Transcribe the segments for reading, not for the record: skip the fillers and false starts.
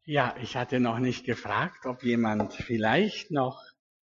Ja, ich hatte noch nicht gefragt, ob jemand vielleicht noch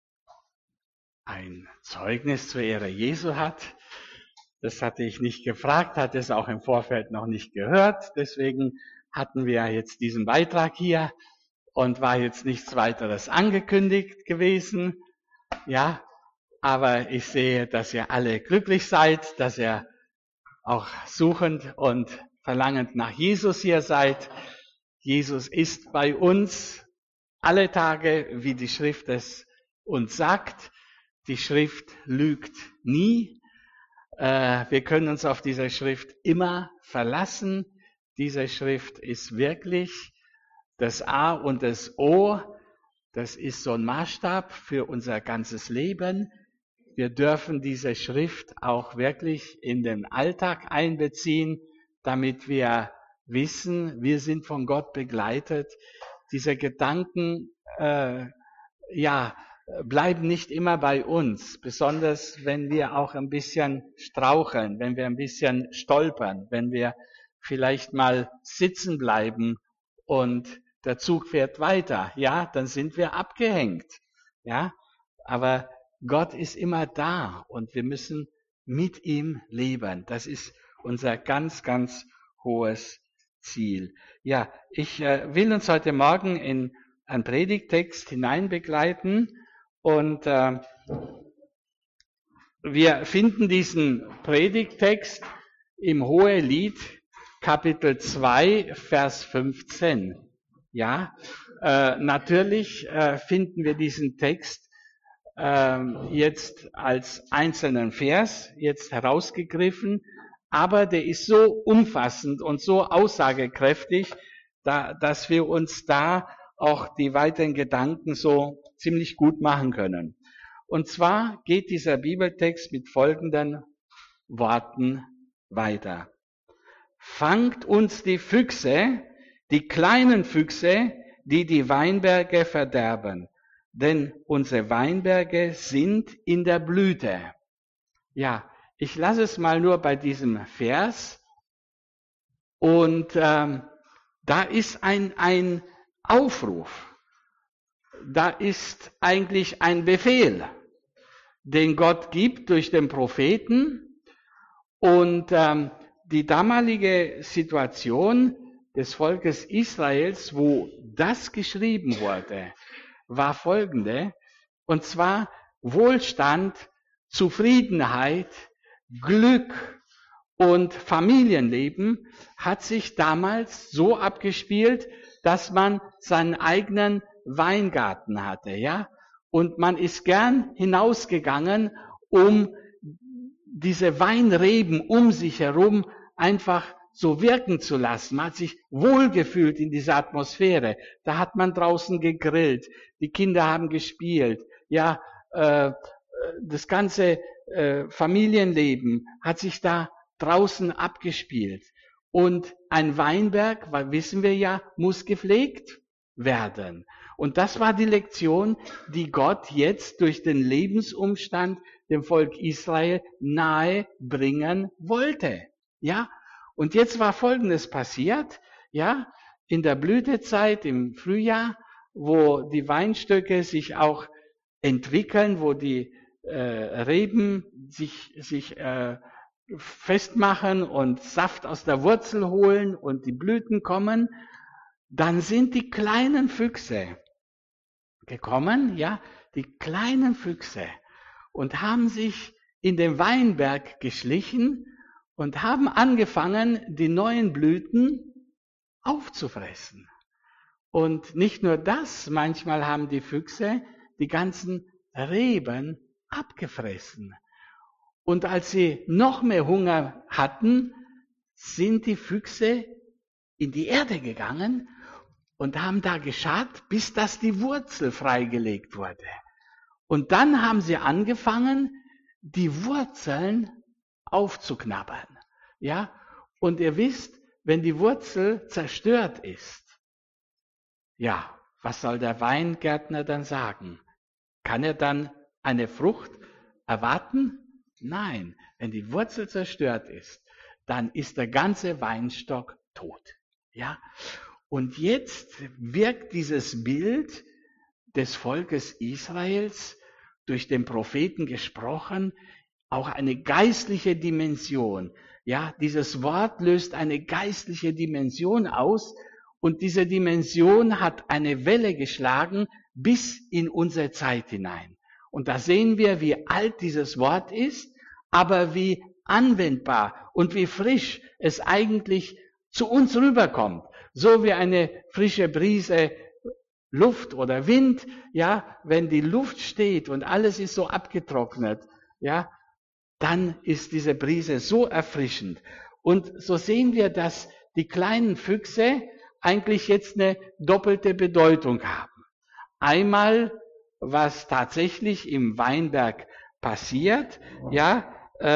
ein Zeugnis zur Ehre Jesu hat. Das hatte ich nicht gefragt, hatte es auch im Vorfeld noch nicht gehört. Deswegen hatten wir jetzt diesen Beitrag hier und war jetzt nichts weiteres angekündigt gewesen. Ja, aber ich sehe, dass ihr alle glücklich seid, dass ihr auch suchend und verlangend nach Jesus hier seid. Jesus ist bei uns alle Tage, wie die Schrift es uns sagt. Die Schrift lügt nie. Wir können uns auf diese Schrift immer verlassen. Diese Schrift ist wirklich das A und das O. Das ist so ein Maßstab für unser ganzes Leben. Wir dürfen diese Schrift auch wirklich in den Alltag einbeziehen, damit wir wissen, wir sind von Gott begleitet. Diese Gedanken, bleiben nicht immer bei uns, besonders wenn wir auch ein bisschen straucheln, wenn wir ein bisschen stolpern, wenn wir vielleicht mal sitzen bleiben und der Zug fährt weiter, ja, dann sind wir abgehängt, ja, aber Gott ist immer da und wir müssen mit ihm leben. Das ist unser ganz, ganz hohes Ziel. Ja, ich will uns heute Morgen in einen Predigttext hineinbegleiten und wir finden diesen Predigttext im Hohelied, Kapitel 2, Vers 15. Ja, natürlich finden wir diesen Text jetzt als einzelnen Vers jetzt herausgegriffen, aber der ist so umfassend und so aussagekräftig, dass wir uns da auch die weiteren Gedanken so ziemlich gut machen können. Und zwar geht dieser Bibeltext mit folgenden Worten weiter. Fangt uns die Füchse, die kleinen Füchse, die die Weinberge verderben, denn unsere Weinberge sind in der Blüte. Ja, ich lasse es mal nur bei diesem Vers und da ist ein Aufruf, da ist eigentlich ein Befehl, den Gott gibt durch den Propheten und die damalige Situation des Volkes Israels, wo das geschrieben wurde, war folgende, und zwar Wohlstand, Zufriedenheit, Glück und Familienleben hat sich damals so abgespielt, dass man seinen eigenen Weingarten hatte, ja, und man ist gern hinausgegangen, um diese Weinreben um sich herum einfach so wirken zu lassen. Man hat sich wohlgefühlt in dieser Atmosphäre. Da hat man draußen gegrillt, die Kinder haben gespielt, ja, das ganze Familienleben hat sich da draußen abgespielt. Und ein Weinberg, weil wissen wir ja, muss gepflegt werden. Und das war die Lektion, die Gott jetzt durch den Lebensumstand dem Volk Israel nahe bringen wollte. Ja, und jetzt war Folgendes passiert, ja, in der Blütezeit im Frühjahr, wo die Weinstöcke sich auch entwickeln, wo die Reben sich festmachen und Saft aus der Wurzel holen und die Blüten kommen, dann sind die kleinen Füchse gekommen, ja, die kleinen Füchse, und haben sich in den Weinberg geschlichen und haben angefangen, die neuen Blüten aufzufressen. Und nicht nur das, manchmal haben die Füchse die ganzen Reben abgefressen. Und als sie noch mehr Hunger hatten, sind die Füchse in die Erde gegangen und haben da gescharrt, bis dass die Wurzel freigelegt wurde. Und dann haben sie angefangen, die Wurzeln aufzuknabbern. Ja? Und ihr wisst, wenn die Wurzel zerstört ist, ja, was soll der Weingärtner dann sagen? Kann er dann eine Frucht erwarten? Nein, wenn die Wurzel zerstört ist, dann ist der ganze Weinstock tot. Ja? Und jetzt wirkt dieses Bild des Volkes Israels, durch den Propheten gesprochen, auch eine geistliche Dimension. Ja, dieses Wort löst eine geistliche Dimension aus und diese Dimension hat eine Welle geschlagen bis in unsere Zeit hinein. Und da sehen wir, wie alt dieses Wort ist, aber wie anwendbar und wie frisch es eigentlich zu uns rüberkommt. So wie eine frische Brise Luft oder Wind, ja, wenn die Luft steht und alles ist so abgetrocknet, ja, dann ist diese Brise so erfrischend. Und so sehen wir, dass die kleinen Füchse eigentlich jetzt eine doppelte Bedeutung haben. Einmal, was tatsächlich im Weinberg passiert, ja,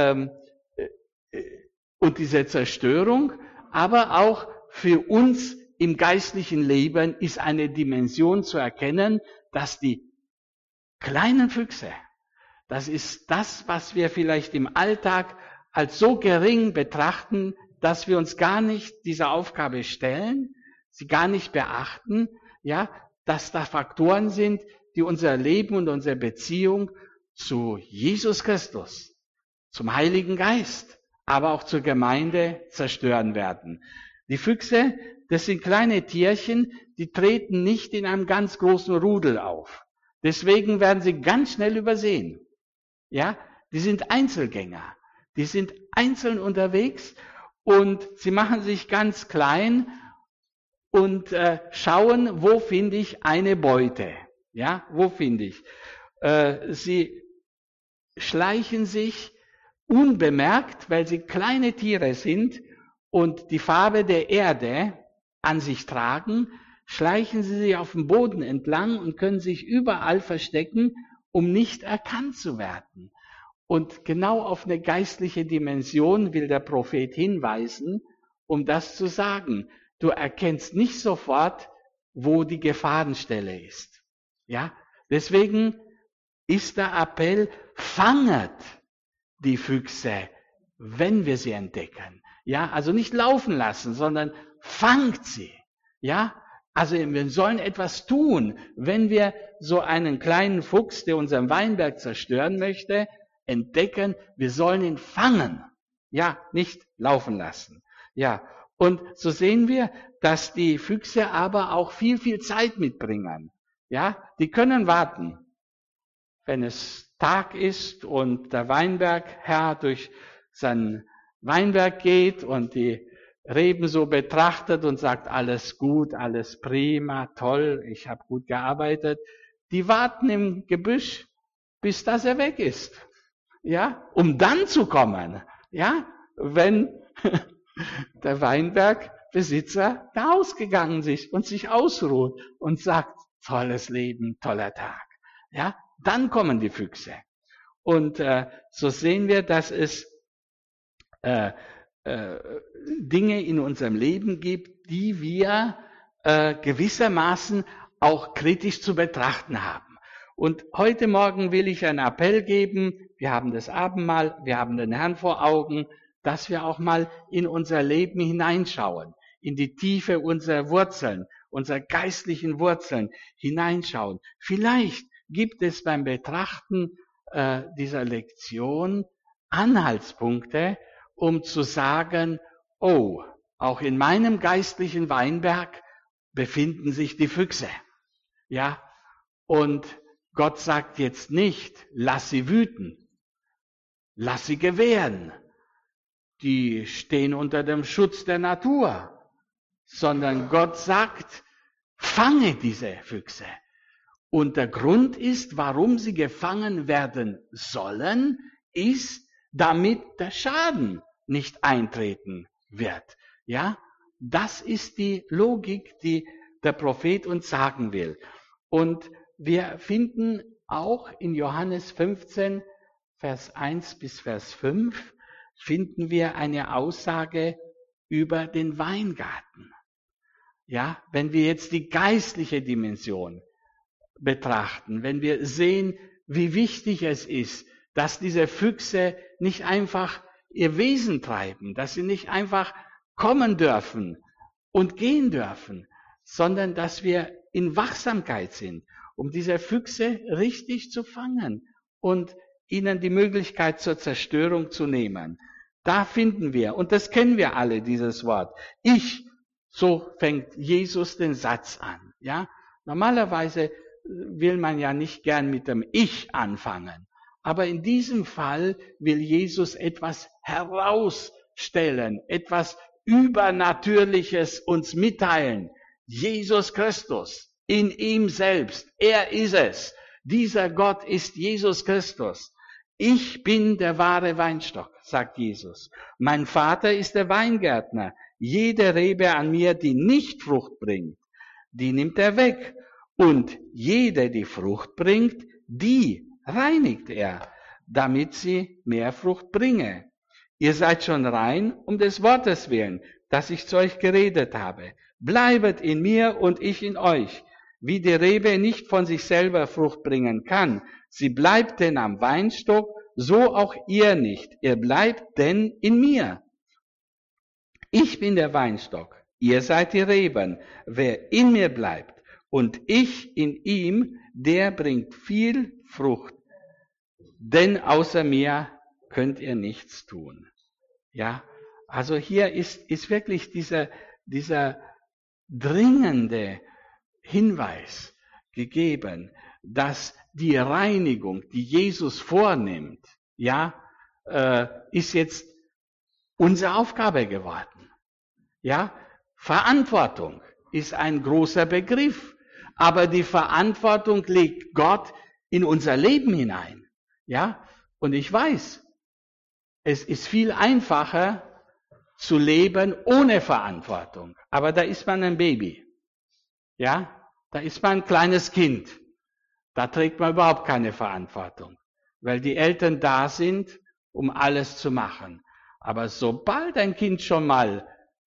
und diese Zerstörung, aber auch für uns im geistlichen Leben ist eine Dimension zu erkennen, dass die kleinen Füchse, das ist das, was wir vielleicht im Alltag als so gering betrachten, dass wir uns gar nicht dieser Aufgabe stellen, sie gar nicht beachten, ja, dass da Faktoren sind, die unser Leben und unsere Beziehung zu Jesus Christus, zum Heiligen Geist, aber auch zur Gemeinde zerstören werden. Die Füchse, das sind kleine Tierchen, die treten nicht in einem ganz großen Rudel auf. Deswegen werden sie ganz schnell übersehen. Ja, die sind Einzelgänger. Die sind einzeln unterwegs und sie machen sich ganz klein und schauen, wo finde ich eine Beute. Ja, wo finde ich? Sie schleichen sich unbemerkt, weil sie kleine Tiere sind und die Farbe der Erde an sich tragen, schleichen sie sich auf dem Boden entlang und können sich überall verstecken, um nicht erkannt zu werden. Und genau auf eine geistliche Dimension will der Prophet hinweisen, um das zu sagen. Du erkennst nicht sofort, wo die Gefahrenstelle ist. Ja, deswegen ist der Appell, fanget die Füchse, wenn wir sie entdecken. Ja, also nicht laufen lassen, sondern fangt sie. Ja, also wir sollen etwas tun, wenn wir so einen kleinen Fuchs, der unseren Weinberg zerstören möchte, entdecken, wir sollen ihn fangen. Ja, nicht laufen lassen. Ja, und so sehen wir, dass die Füchse aber auch viel, viel Zeit mitbringen. Ja, die können warten. Wenn es Tag ist und der Weinbergherr durch sein Weinberg geht und die Reben so betrachtet und sagt, alles gut, alles prima, toll, ich habe gut gearbeitet. Die warten im Gebüsch, bis das er weg ist. Ja, um dann zu kommen. Ja, wenn der Weinbergbesitzer da ausgegangen ist und sich ausruht und sagt, tolles Leben, toller Tag. Ja, dann kommen die Füchse. Und so sehen wir, dass es Dinge in unserem Leben gibt, die wir gewissermaßen auch kritisch zu betrachten haben. Und heute Morgen will ich einen Appell geben, wir haben das Abendmahl, wir haben den Herrn vor Augen, dass wir auch mal in unser Leben hineinschauen, in die Tiefe unserer Wurzeln, unserer geistlichen Wurzeln hineinschauen. Vielleicht gibt es beim Betrachten dieser Lektion Anhaltspunkte, um zu sagen, oh, auch in meinem geistlichen Weinberg befinden sich die Füchse. Ja, und Gott sagt jetzt nicht, lass sie wüten, lass sie gewähren. Die stehen unter dem Schutz der Natur, sondern Gott sagt, fange diese Füchse. Und der Grund ist, warum sie gefangen werden sollen, ist, damit der Schaden nicht eintreten wird. Ja, das ist die Logik, die der Prophet uns sagen will. Und wir finden auch in Johannes 15, Vers 1 bis Vers 5, finden wir eine Aussage über den Weingarten. Ja, wenn wir jetzt die geistliche Dimension betrachten, wenn wir sehen, wie wichtig es ist, dass diese Füchse nicht einfach ihr Wesen treiben, dass sie nicht einfach kommen dürfen und gehen dürfen, sondern dass wir in Wachsamkeit sind, um diese Füchse richtig zu fangen und ihnen die Möglichkeit zur Zerstörung zu nehmen. Da finden wir, und das kennen wir alle, dieses Wort, ich, so fängt Jesus den Satz an. Ja? Normalerweise will man ja nicht gern mit dem Ich anfangen, aber in diesem Fall will Jesus etwas herausstellen, etwas Übernatürliches uns mitteilen. Jesus Christus, in ihm selbst, er ist es. Dieser Gott ist Jesus Christus. Ich bin der wahre Weinstock, sagt Jesus. Mein Vater ist der Weingärtner. Jede Rebe an mir, die nicht Frucht bringt, die nimmt er weg. Und jede, die Frucht bringt, die reinigt er, damit sie mehr Frucht bringe. Ihr seid schon rein um des Wortes willen, das ich zu euch geredet habe. Bleibet in mir und ich in euch. Wie die Rebe nicht von sich selber Frucht bringen kann, sie bleibt denn am Weinstock, so auch ihr nicht. Ihr bleibt denn in mir. Ich bin der Weinstock, ihr seid die Reben. Wer in mir bleibt und ich in ihm, der bringt viel Frucht. Denn außer mir könnt ihr nichts tun. Ja, also hier ist wirklich dieser dringende Hinweis gegeben, dass die Reinigung, die Jesus vornimmt, ja, ist jetzt unsere Aufgabe geworden. Ja, Verantwortung ist ein großer Begriff, aber die Verantwortung legt Gott in unser Leben hinein. Ja, und ich weiß, es ist viel einfacher zu leben ohne Verantwortung, aber da ist man ein Baby. Ja, da ist man ein kleines Kind. Da trägt man überhaupt keine Verantwortung, weil die Eltern da sind, um alles zu machen. Aber sobald ein Kind schon mal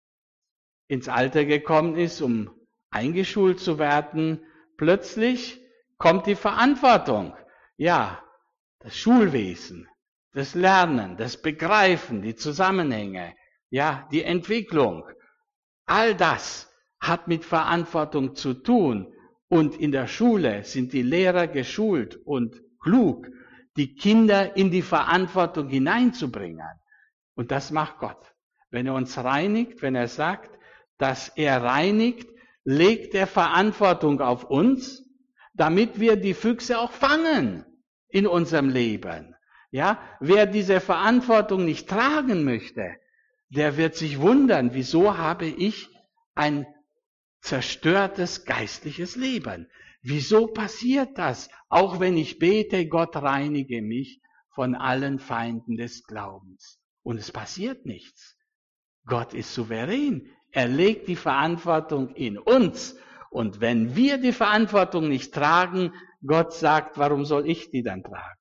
ins Alter gekommen ist, um eingeschult zu werden, plötzlich kommt die Verantwortung. Ja, das Schulwesen, das Lernen, das Begreifen, die Zusammenhänge, ja, die Entwicklung. All das hat mit Verantwortung zu tun. Und in der Schule sind die Lehrer geschult und klug, die Kinder in die Verantwortung hineinzubringen. Und das macht Gott. Wenn er uns reinigt, wenn er sagt, dass er reinigt, legt er Verantwortung auf uns, damit wir die Füchse auch fangen in unserem Leben. Ja, wer diese Verantwortung nicht tragen möchte, der wird sich wundern, wieso habe ich ein zerstörtes geistliches Leben? Wieso passiert das? Auch wenn ich bete, Gott reinige mich von allen Feinden des Glaubens. Und es passiert nichts. Gott ist souverän. Er legt die Verantwortung in uns. Und wenn wir die Verantwortung nicht tragen, Gott sagt, warum soll ich die dann tragen?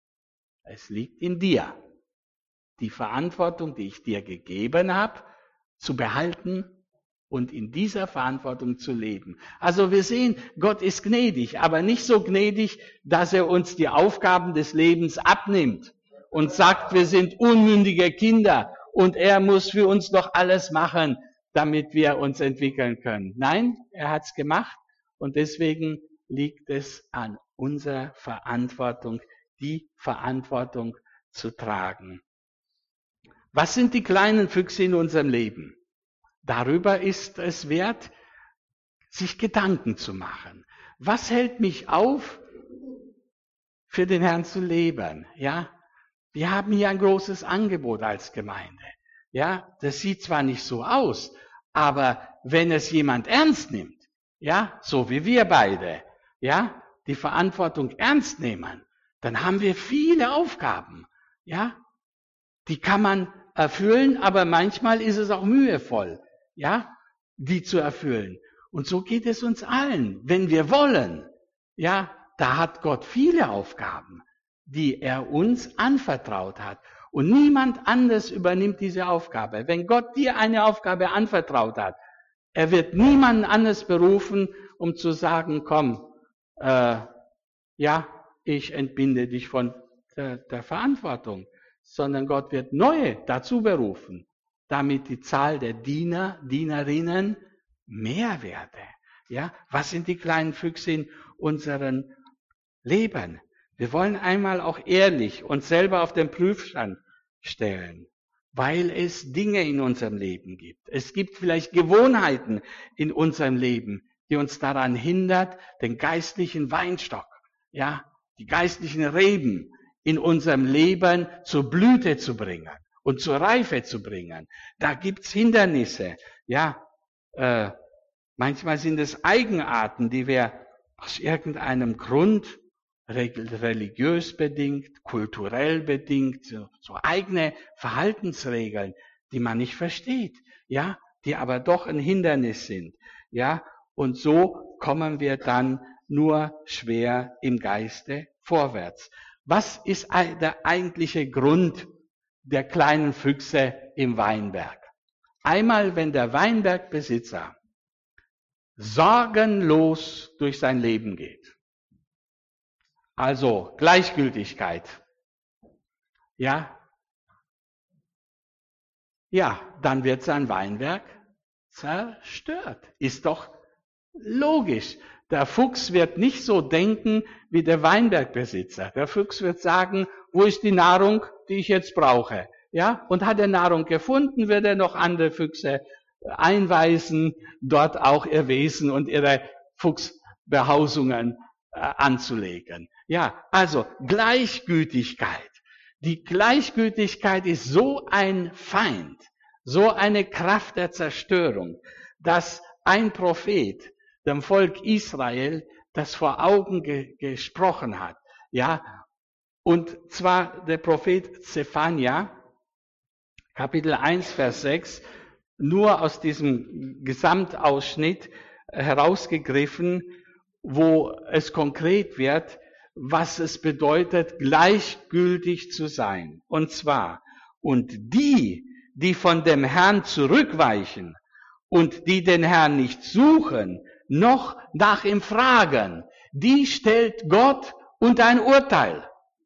Es liegt in dir. Die Verantwortung, die ich dir gegeben habe, zu behalten und in dieser Verantwortung zu leben. Also wir sehen, Gott ist gnädig, aber nicht so gnädig, dass er uns die Aufgaben des Lebens abnimmt und sagt, wir sind unmündige Kinder und er muss für uns noch alles machen, damit wir uns entwickeln können. Nein, er hat's gemacht und deswegen liegt es an unserer Verantwortung, die Verantwortung zu tragen. Was sind die kleinen Füchse in unserem Leben? Darüber ist es wert, sich Gedanken zu machen. Was hält mich auf, für den Herrn zu leben? Ja, wir haben hier ein großes Angebot als Gemeinde. Ja, das sieht zwar nicht so aus, aber wenn es jemand ernst nimmt, ja, so wie wir beide, ja, die Verantwortung ernst nehmen, dann haben wir viele Aufgaben, ja, die kann man erfüllen, aber manchmal ist es auch mühevoll, ja, die zu erfüllen. Und so geht es uns allen, wenn wir wollen, ja, da hat Gott viele Aufgaben, die er uns anvertraut hat. Und niemand anders übernimmt diese Aufgabe. Wenn Gott dir eine Aufgabe anvertraut hat, er wird niemanden anders berufen, um zu sagen, komm, ja, ich entbinde dich von der Verantwortung, sondern Gott wird neue dazu berufen, damit die Zahl der Diener, Dienerinnen mehr werde. Ja, was sind die kleinen Füchse in unserem Leben? Wir wollen einmal auch ehrlich uns selber auf den Prüfstand stellen, weil es Dinge in unserem Leben gibt. Es gibt vielleicht Gewohnheiten in unserem Leben, die uns daran hindert, den geistlichen Weinstock, ja, die geistlichen Reben in unserem Leben zur Blüte zu bringen und zur Reife zu bringen. Da gibt's Hindernisse, ja. Manchmal sind es Eigenarten, die wir aus irgendeinem Grund, religiös bedingt, kulturell bedingt, so eigene Verhaltensregeln, die man nicht versteht, ja, die aber doch ein Hindernis sind, ja. Und so kommen wir dann nur schwer im Geiste vorwärts. Was ist der eigentliche Grund der kleinen Füchse im Weinberg? Einmal, wenn der Weinbergbesitzer sorgenlos durch sein Leben geht, also Gleichgültigkeit, ja, dann wird sein Weinberg zerstört. Ist doch logisch. Der Fuchs wird nicht so denken wie der Weinbergbesitzer. Der Fuchs wird sagen, wo ist die Nahrung, die ich jetzt brauche? Ja, und hat er Nahrung gefunden, wird er noch andere Füchse einweisen, dort auch ihr Wesen und ihre Fuchsbehausungen anzulegen. Ja, also Gleichgültigkeit. Die Gleichgültigkeit ist so ein Feind, so eine Kraft der Zerstörung, dass ein Prophet dem Volk Israel das vor Augen gesprochen hat. Ja, und zwar der Prophet Zephania, Kapitel 1, Vers 6, nur aus diesem Gesamtausschnitt herausgegriffen, wo es konkret wird, was es bedeutet, gleichgültig zu sein. Und zwar, und die von dem Herrn zurückweichen und die den Herrn nicht suchen, noch nach ihm fragen, die stellt Gott unter ein Urteil.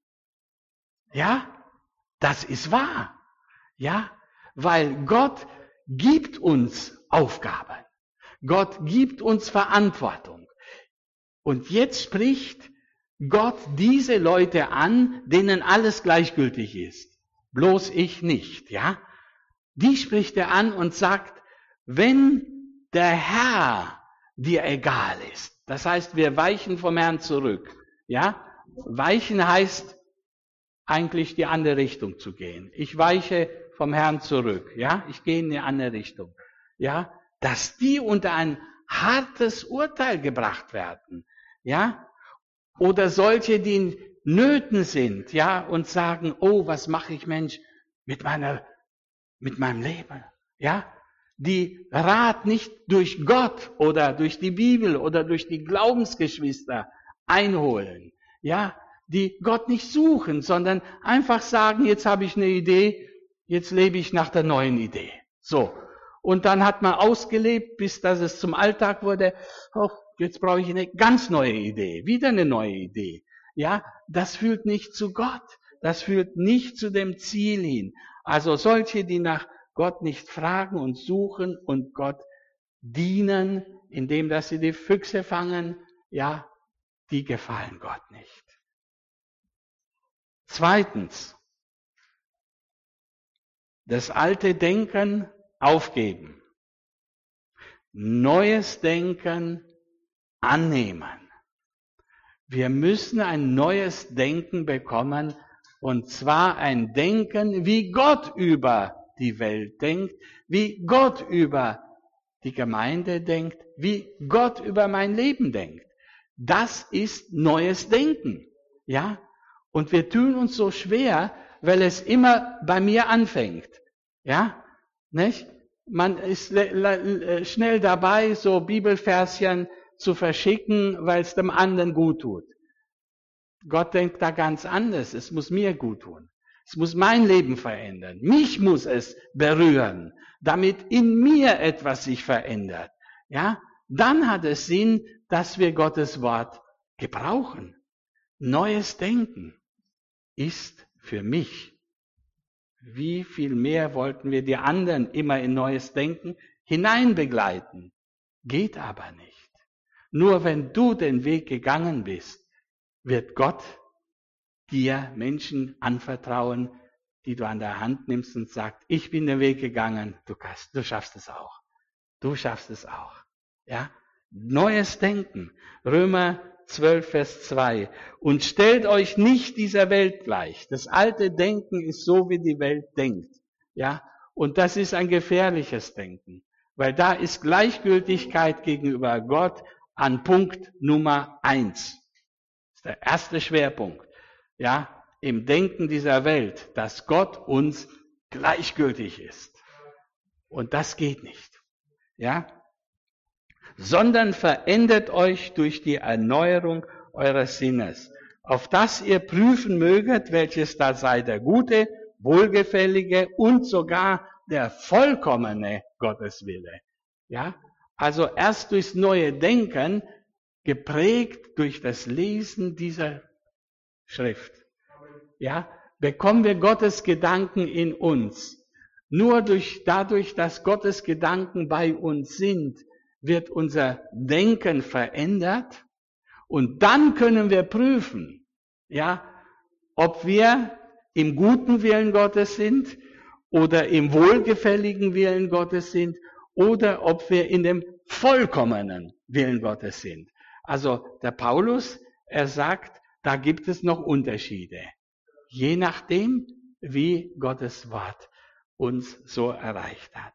Ja, das ist wahr. Ja, weil Gott gibt uns Aufgaben. Gott gibt uns Verantwortung. Und jetzt spricht Gott diese Leute an, denen alles gleichgültig ist. Bloß ich nicht, ja? Die spricht er an und sagt, wenn der Herr dir egal ist, das heißt, wir weichen vom Herrn zurück, ja? Weichen heißt eigentlich die andere Richtung zu gehen. Ich weiche vom Herrn zurück, ja? Ich gehe in eine andere Richtung, ja? Dass die unter ein hartes Urteil gebracht werden, ja? Oder solche, die in Nöten sind, ja? Und sagen, oh, was mache ich, Mensch, mit meinem Leben, ja? Die Rat nicht durch Gott oder durch die Bibel oder durch die Glaubensgeschwister einholen, ja? Die Gott nicht suchen, sondern einfach sagen, jetzt habe ich eine Idee, jetzt lebe ich nach der neuen Idee. So. Und dann hat man ausgelebt, bis dass es zum Alltag wurde. Oh, jetzt brauche ich eine ganz neue Idee, wieder eine neue Idee. Ja, das führt nicht zu Gott. Das führt nicht zu dem Ziel hin. Also solche, die nach Gott nicht fragen und suchen und Gott dienen, indem dass sie die Füchse fangen, ja, die gefallen Gott nicht. Zweitens, das alte Denken aufgeben. Neues Denken annehmen. Wir müssen ein neues Denken bekommen, und zwar ein Denken, wie Gott über die Welt denkt, wie Gott über die Gemeinde denkt, wie Gott über mein Leben denkt. Das ist neues Denken, ja? Und wir tun uns so schwer, weil es immer bei mir anfängt, ja? Nicht? Man ist schnell dabei, so Bibelverschen zu verschicken, weil es dem anderen gut tut. Gott denkt da ganz anders. Es muss mir gut tun. Es muss mein Leben verändern. Mich muss es berühren, damit in mir etwas sich verändert. Ja? Dann hat es Sinn, dass wir Gottes Wort gebrauchen. Neues Denken ist für mich. Wie viel mehr wollten wir die anderen immer in neues Denken hineinbegleiten? Geht aber nicht. Nur wenn du den Weg gegangen bist, wird Gott dir Menschen anvertrauen, die du an der Hand nimmst und sagst, ich bin den Weg gegangen, du schaffst es auch. Du schaffst es auch. Ja? Neues Denken. Römer 12, Vers 2. Und stellt euch nicht dieser Welt gleich. Das alte Denken ist so, wie die Welt denkt. Ja? Und das ist ein gefährliches Denken. Weil da ist Gleichgültigkeit gegenüber Gott an Punkt Nummer 1. Das ist der erste Schwerpunkt. Ja? Im Denken dieser Welt, dass Gott uns gleichgültig ist. Und das geht nicht. Ja? Sondern verändert euch durch die Erneuerung eures Sinnes, auf dass ihr prüfen möget, welches da sei der gute, wohlgefällige und sogar der vollkommene Gotteswille. Ja? Also erst durchs neue Denken, geprägt durch das Lesen dieser Schrift. Ja? Bekommen wir Gottes Gedanken in uns. Nur dadurch, dass Gottes Gedanken bei uns sind, wird unser Denken verändert und dann können wir prüfen, ja, ob wir im guten Willen Gottes sind oder im wohlgefälligen Willen Gottes sind oder ob wir in dem vollkommenen Willen Gottes sind. Also der Paulus, er sagt, da gibt es noch Unterschiede, je nachdem, wie Gottes Wort uns so erreicht hat.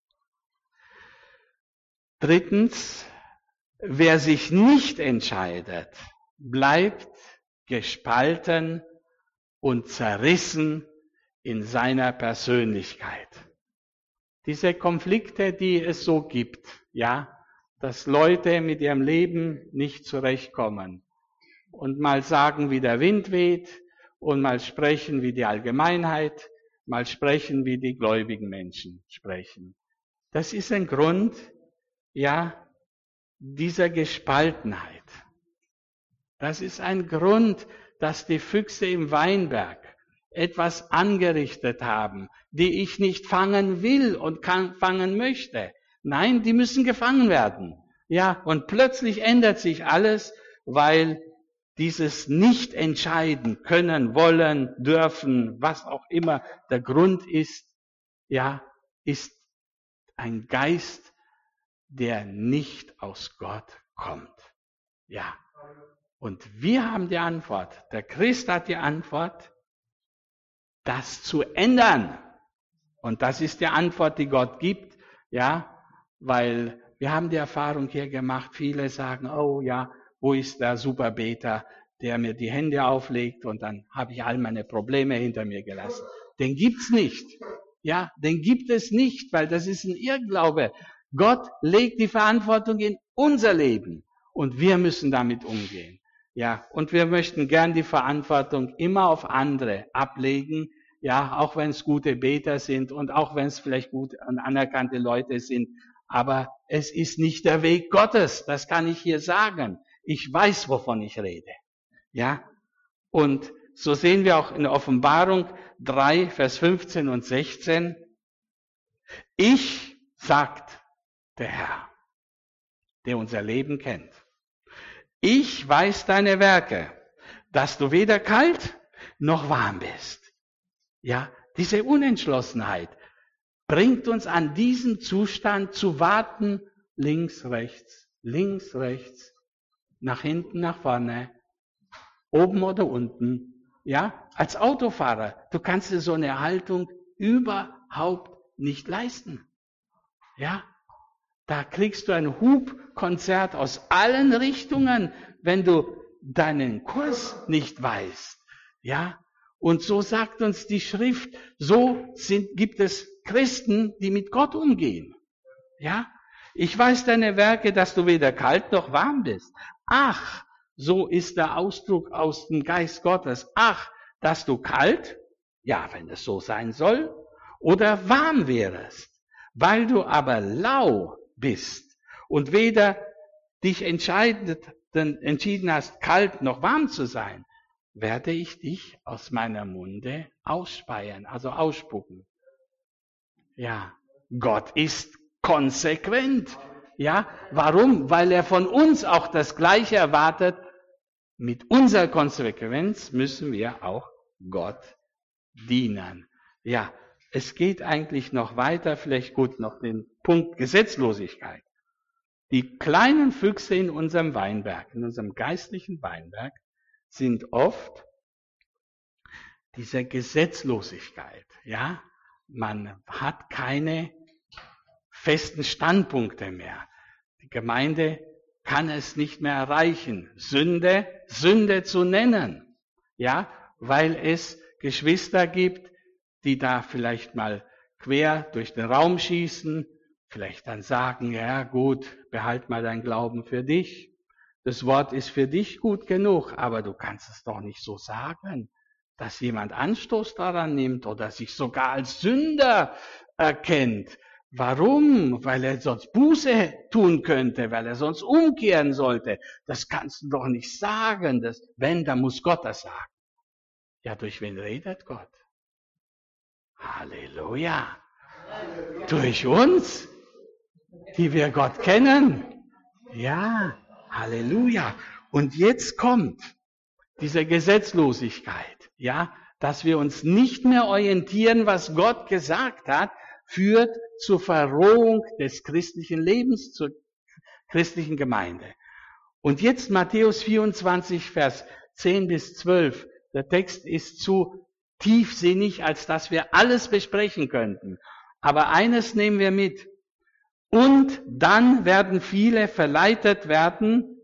Drittens, wer sich nicht entscheidet, bleibt gespalten und zerrissen in seiner Persönlichkeit. Diese Konflikte, die es so gibt, ja, dass Leute mit ihrem Leben nicht zurechtkommen und mal sagen, wie der Wind weht und mal sprechen, wie die Allgemeinheit, mal sprechen, wie die gläubigen Menschen sprechen. Das ist ein Grund, ja, dieser Gespaltenheit. Das ist ein Grund, dass die Füchse im Weinberg etwas angerichtet haben, die ich nicht fangen will und fangen möchte. Nein, die müssen gefangen werden. Ja, und plötzlich ändert sich alles, weil dieses nicht entscheiden können, wollen, dürfen, was auch immer der Grund ist, ja, ist ein Geist, der nicht aus Gott kommt. Ja. Und wir haben die Antwort. Der Christ hat die Antwort, das zu ändern. Und das ist die Antwort, die Gott gibt. Ja, weil wir haben die Erfahrung hier gemacht, viele sagen, oh ja, wo ist der Superbeter, der mir die Hände auflegt und dann habe ich all meine Probleme hinter mir gelassen. Den gibt's nicht. Ja, den gibt es nicht, weil das ist ein Irrglaube. Gott legt die Verantwortung in unser Leben und wir müssen damit umgehen. Ja, und wir möchten gern die Verantwortung immer auf andere ablegen, ja, auch wenn es gute Beter sind und auch wenn es vielleicht gut und anerkannte Leute sind, aber es ist nicht der Weg Gottes, das kann ich hier sagen. Ich weiß, wovon ich rede. Ja, und so sehen wir auch in der Offenbarung 3, Vers 15 und 16, ich, sagt der Herr, der unser Leben kennt. Ich weiß deine Werke, dass du weder kalt noch warm bist. Ja, diese Unentschlossenheit bringt uns an diesen Zustand zu warten, links, rechts, nach hinten, nach vorne, oben oder unten. Ja, als Autofahrer, du kannst dir so eine Haltung überhaupt nicht leisten. Ja, da kriegst du ein Hubkonzert aus allen Richtungen, wenn du deinen Kurs nicht weißt. Ja, und so sagt uns die Schrift, gibt es Christen, die mit Gott umgehen. Ja, ich weiß deine Werke, dass du weder kalt noch warm bist. Ach, so ist der Ausdruck aus dem Geist Gottes. Ach, dass du kalt, ja, wenn es so sein soll, oder warm wärest, weil du aber lau bist und weder dich entschieden hast, kalt noch warm zu sein, werde ich dich aus meiner Munde ausspeien, also ausspucken. Ja, Gott ist konsequent. Ja, warum? Weil er von uns auch das Gleiche erwartet. Mit unserer Konsequenz müssen wir auch Gott dienen. Ja, es geht eigentlich noch weiter, vielleicht gut noch den Punkt Gesetzlosigkeit. Die kleinen Füchse in unserem Weinberg, in unserem geistlichen Weinberg, sind oft diese Gesetzlosigkeit. Ja, man hat keine festen Standpunkte mehr. Die Gemeinde kann es nicht mehr erreichen, Sünde zu nennen. Ja, weil es Geschwister gibt, die da vielleicht mal quer durch den Raum schießen, vielleicht dann sagen, ja gut, behalt mal dein Glauben für dich. Das Wort ist für dich gut genug, aber du kannst es doch nicht so sagen, dass jemand Anstoß daran nimmt oder sich sogar als Sünder erkennt. Warum? Weil er sonst Buße tun könnte, weil er sonst umkehren sollte. Das kannst du doch nicht sagen. Wenn, dann muss Gott das sagen. Ja, durch wen redet Gott? Halleluja. Durch uns, die wir Gott kennen. Ja, Halleluja. Und jetzt kommt diese Gesetzlosigkeit, ja, dass wir uns nicht mehr orientieren, was Gott gesagt hat, führt zur Verrohung des christlichen Lebens, zur christlichen Gemeinde. Und jetzt Matthäus 24, Vers 10 bis 12. Der Text ist zu tiefsinnig, als dass wir alles besprechen könnten. Aber eines nehmen wir mit. Und dann werden viele verleitet werden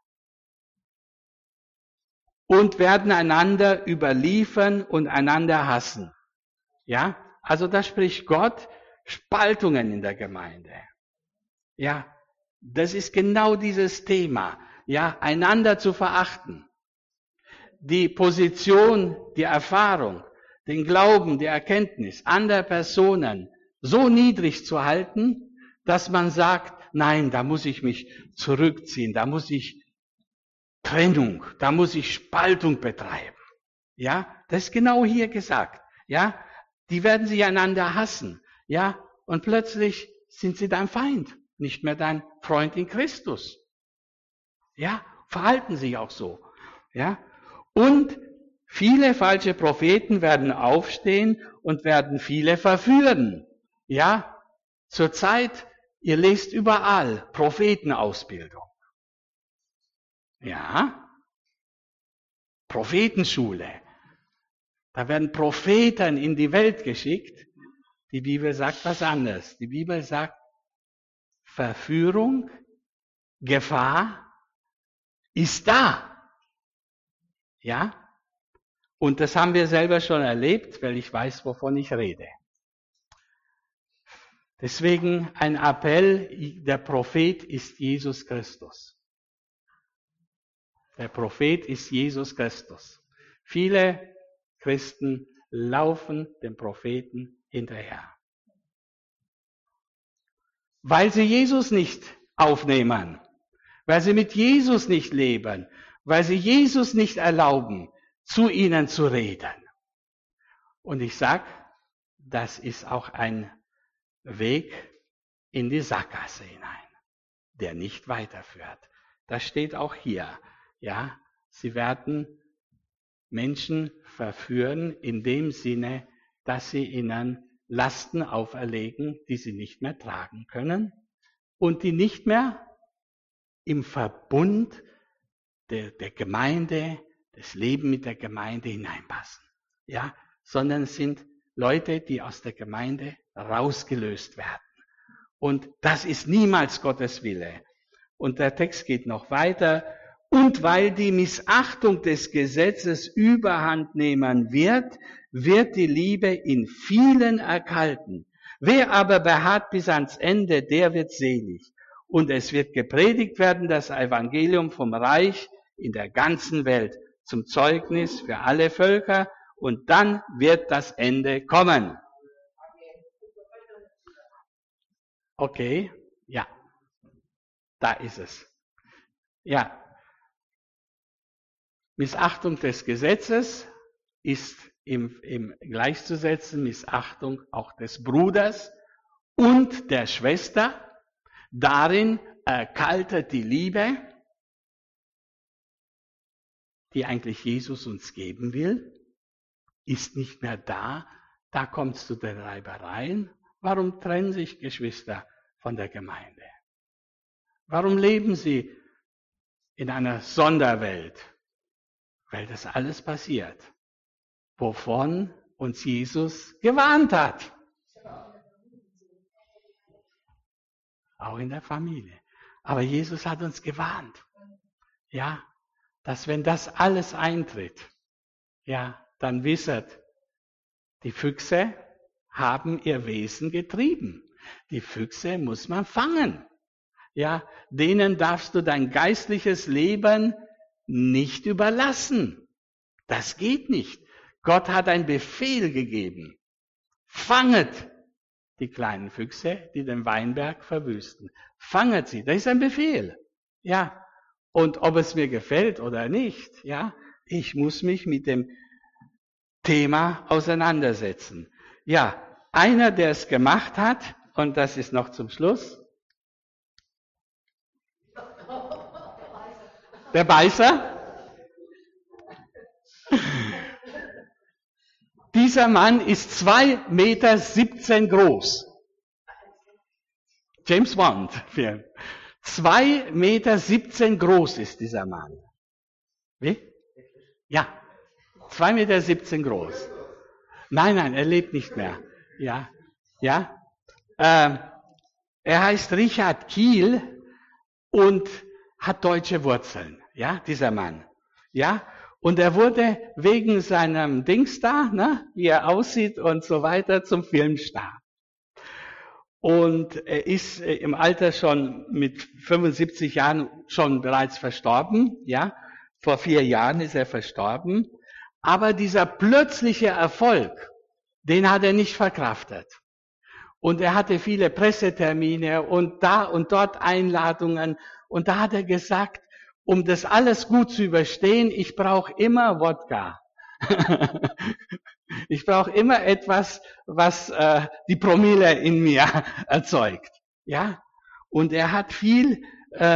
und werden einander überliefern und einander hassen. Ja, also da spricht Gott Spaltungen in der Gemeinde. Ja, das ist genau dieses Thema. Ja, einander zu verachten. Die Position, die Erfahrung, den Glauben, die Erkenntnis anderer Personen so niedrig zu halten, dass man sagt, nein, da muss ich mich zurückziehen, da muss ich Trennung, da muss ich Spaltung betreiben. Ja, das ist genau hier gesagt. Ja, die werden sich einander hassen. Ja, und plötzlich sind sie dein Feind, nicht mehr dein Freund in Christus. Ja, verhalten sich auch so. Ja, und viele falsche Propheten werden aufstehen und werden viele verführen. Ja, zurzeit, ihr lest überall Prophetenausbildung. Ja, Prophetenschule. Da werden Propheten in die Welt geschickt. Die Bibel sagt was anderes. Die Bibel sagt, Verführung, Gefahr ist da. Ja? Und das haben wir selber schon erlebt, weil ich weiß, wovon ich rede. Deswegen ein Appell, der Prophet ist Jesus Christus. Der Prophet ist Jesus Christus. Viele Christen laufen dem Propheten hinterher. Weil sie Jesus nicht aufnehmen, weil sie mit Jesus nicht leben, weil sie Jesus nicht erlauben, zu ihnen zu reden. Und ich sage, das ist auch ein Weg in die Sackgasse hinein, der nicht weiterführt. Das steht auch hier. Ja, sie werden Menschen verführen in dem Sinne, dass sie ihnen Lasten auferlegen, die sie nicht mehr tragen können und die nicht mehr im Verbund der Gemeinde, des Lebens mit der Gemeinde hineinpassen. Ja, sondern es sind Leute, die aus der Gemeinde rausgelöst werden. Und das ist niemals Gottes Wille. Und der Text geht noch weiter. Und weil die Missachtung des Gesetzes überhand nehmen wird, wird die Liebe in vielen erkalten. Wer aber beharrt bis ans Ende, der wird selig. Und es wird gepredigt werden, das Evangelium vom Reich in der ganzen Welt, zum Zeugnis für alle Völker. Und dann wird das Ende kommen. Okay, ja, da ist es. Ja. Missachtung des Gesetzes ist im gleichzusetzen Missachtung auch des Bruders und der Schwester. Darin erkaltet die Liebe, die eigentlich Jesus uns geben will, ist nicht mehr da. Da kommt es zu den Reibereien. Warum trennen sich Geschwister von der Gemeinde? Warum leben sie in einer Sonderwelt? Weil das alles passiert, wovon uns Jesus gewarnt hat. Auch in der Familie. Aber Jesus hat uns gewarnt. Ja, dass wenn das alles eintritt, ja, dann wisset, die Füchse haben ihr Wesen getrieben. Die Füchse muss man fangen. Ja, denen darfst du dein geistliches Leben nicht überlassen. Das geht nicht. Gott hat einen Befehl gegeben. Fanget die kleinen Füchse, die den Weinberg verwüsten. Fanget sie. Das ist ein Befehl. Ja. Und ob es mir gefällt oder nicht, ja, ich muss mich mit dem Thema auseinandersetzen. Ja, einer, der es gemacht hat, und das ist noch zum Schluss, der Beißer. Dieser Mann ist 2,17 Meter groß. James Bond. 2,17 Meter groß ist dieser Mann. Wie? Ja. 2,17 Meter groß. Nein, er lebt nicht mehr. Ja. Ja. Er heißt Richard Kiel und hat deutsche Wurzeln. Ja, dieser Mann. Ja. Und er wurde wegen seinem Dings da, ne, wie er aussieht und so weiter, zum Filmstar. Und er ist im Alter schon mit 75 Jahren schon bereits verstorben. Ja, vor 4 Jahren ist er verstorben. Aber dieser plötzliche Erfolg, den hat er nicht verkraftet. Und er hatte viele Pressetermine und da und dort Einladungen. Und da hat er gesagt, um das alles gut zu überstehen, ich brauche immer Wodka. Ich brauche immer etwas, was die Promille in mir erzeugt. Ja, und er hat viel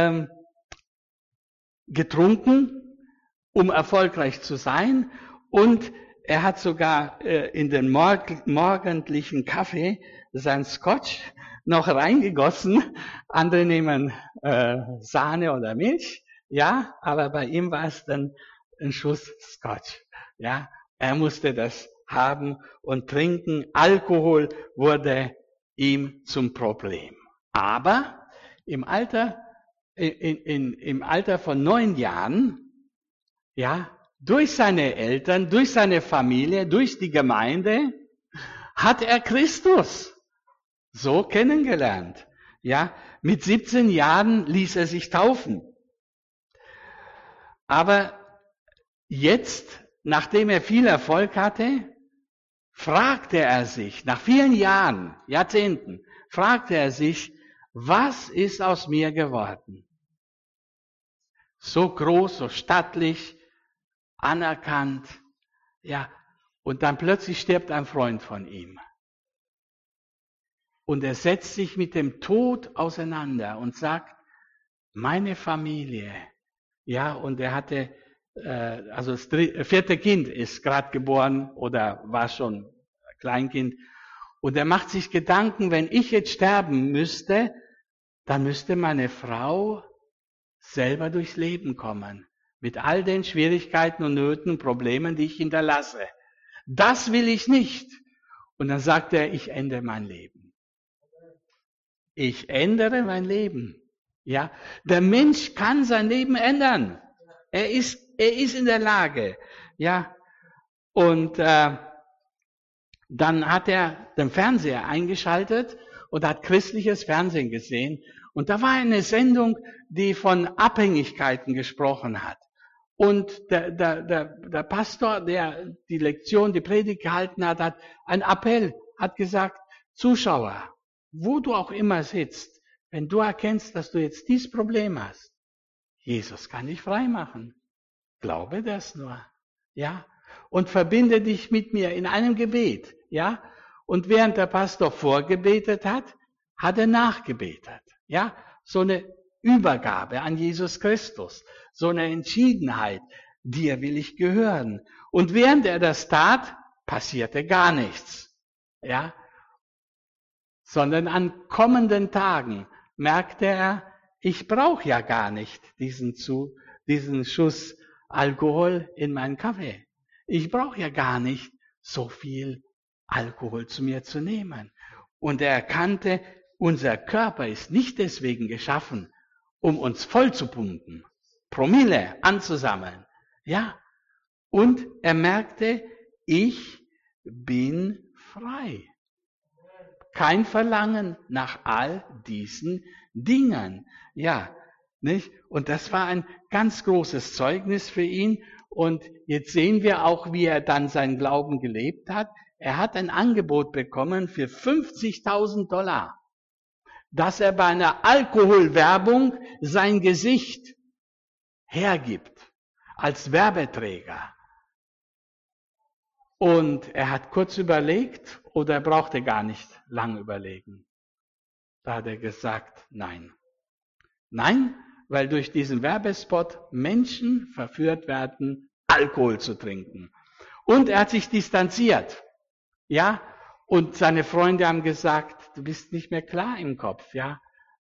getrunken, um erfolgreich zu sein. Und er hat sogar in den morgendlichen Kaffee sein Scotch noch reingegossen. Andere nehmen Sahne oder Milch. Ja, aber bei ihm war es dann ein Schuss Scotch. Ja, er musste das haben und trinken. Alkohol wurde ihm zum Problem. Aber im Alter, im Alter von 9 Jahren, ja, durch seine Eltern, durch seine Familie, durch die Gemeinde, hat er Christus so kennengelernt. Ja, mit 17 Jahren ließ er sich taufen. Aber jetzt, nachdem er viel Erfolg hatte, fragte er sich, nach vielen Jahren, Jahrzehnten, fragte er sich, was ist aus mir geworden? So groß, so stattlich, anerkannt, ja, und dann plötzlich stirbt ein Freund von ihm. Und er setzt sich mit dem Tod auseinander und sagt, meine Familie, ja, und er hatte, also das 4. Kind ist gerade geboren oder war schon Kleinkind. Und er macht sich Gedanken, wenn ich jetzt sterben müsste, dann müsste meine Frau selber durchs Leben kommen. Mit all den Schwierigkeiten und Nöten und Problemen, die ich hinterlasse. Das will ich nicht. Und dann sagt er, ich ändere mein Leben. Ich ändere mein Leben. Ja, der Mensch kann sein Leben ändern. Er ist in der Lage. Ja, und dann hat er den Fernseher eingeschaltet und hat christliches Fernsehen gesehen. Und da war eine Sendung, die von Abhängigkeiten gesprochen hat. Und der Pastor, der die Lektion, die Predigt gehalten hat, hat einen Appell, hat gesagt, Zuschauer, wo du auch immer sitzt, wenn du erkennst, dass du jetzt dieses Problem hast, Jesus kann dich frei machen. Glaube das nur. Ja. Und verbinde dich mit mir in einem Gebet. Ja. Und während der Pastor vorgebetet hat, hat er nachgebetet. Ja, so eine Übergabe an Jesus Christus, so eine Entschiedenheit, dir will ich gehören. Und während er das tat, passierte gar nichts. Ja, sondern an kommenden Tagen merkte er, ich brauche ja gar nicht diesen Schuss Alkohol in meinen Kaffee. Ich brauche ja gar nicht so viel Alkohol zu mir zu nehmen. Und er erkannte, unser Körper ist nicht deswegen geschaffen, um uns voll zu pumpen, Promille anzusammeln. Ja, und er merkte, ich bin frei. Kein Verlangen nach all diesen Dingen. Ja, nicht? Und das war ein ganz großes Zeugnis für ihn. Und jetzt sehen wir auch, wie er dann seinen Glauben gelebt hat. Er hat ein Angebot bekommen für $50.000, dass er bei einer Alkoholwerbung sein Gesicht hergibt als Werbeträger. Und er hat kurz überlegt, oder er brauchte gar nicht lang überlegen. Da hat er gesagt, nein. Nein, weil durch diesen Werbespot Menschen verführt werden, Alkohol zu trinken. Und er hat sich distanziert. Ja, und seine Freunde haben gesagt, du bist nicht mehr klar im Kopf. Ja,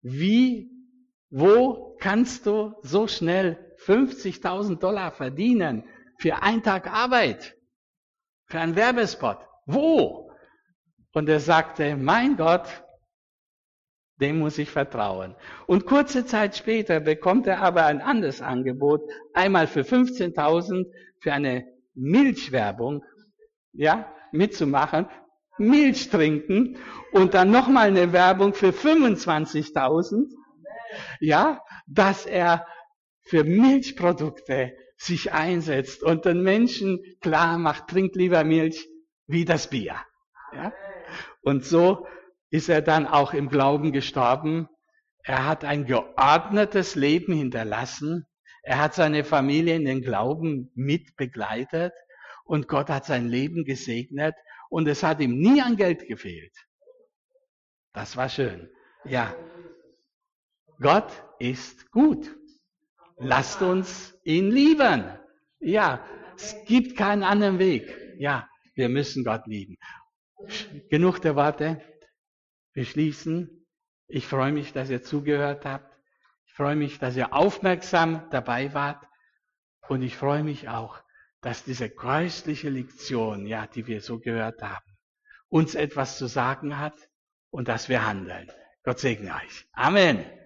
wo kannst du so schnell $50.000 verdienen für einen Tag Arbeit? Für einen Werbespot. Wo? Und er sagte, mein Gott, dem muss ich vertrauen. Und kurze Zeit später bekommt er aber ein anderes Angebot, einmal für 15.000 für eine Milchwerbung, ja, mitzumachen, Milch trinken und dann nochmal eine Werbung für 25.000, ja, dass er für Milchprodukte sich einsetzt und den Menschen klar macht, trink lieber Milch wie das Bier. Ja? Und so ist er dann auch im Glauben gestorben. Er hat ein geordnetes Leben hinterlassen. Er hat seine Familie in den Glauben mit begleitet und Gott hat sein Leben gesegnet und es hat ihm nie an Geld gefehlt. Das war schön. Ja. Gott ist gut. Lasst uns ihn lieben. Ja, es gibt keinen anderen Weg. Ja, wir müssen Gott lieben. Genug der Worte. Wir schließen. Ich freue mich, dass ihr zugehört habt. Ich freue mich, dass ihr aufmerksam dabei wart. Und ich freue mich auch, dass diese geistliche Lektion, ja, die wir so gehört haben, uns etwas zu sagen hat und dass wir handeln. Gott segne euch. Amen.